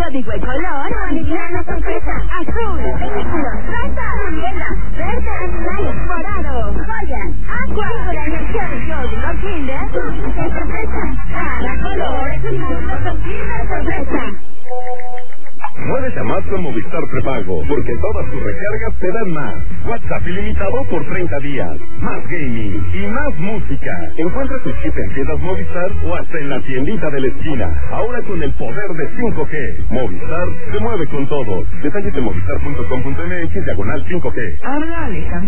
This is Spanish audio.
Código de color. Boliviana sorpresa. Azul. Vehículos. Rosa. Candela. Verde. Animales. Morado. Joyas. Agua. Figura energía de Código Kinder. sorpresa. Cada color. Boliviana sorpresa. Muévete a más con Movistar Prepago, porque todas tus recargas te dan más. WhatsApp ilimitado por 30 días. Más gaming y más música. Encuentra tu chip en tiendas Movistar o hasta en la tiendita de la esquina. Ahora con el poder de 5G. Movistar se mueve con todos. Detalles en movistar.com.mx/5G. Háblale,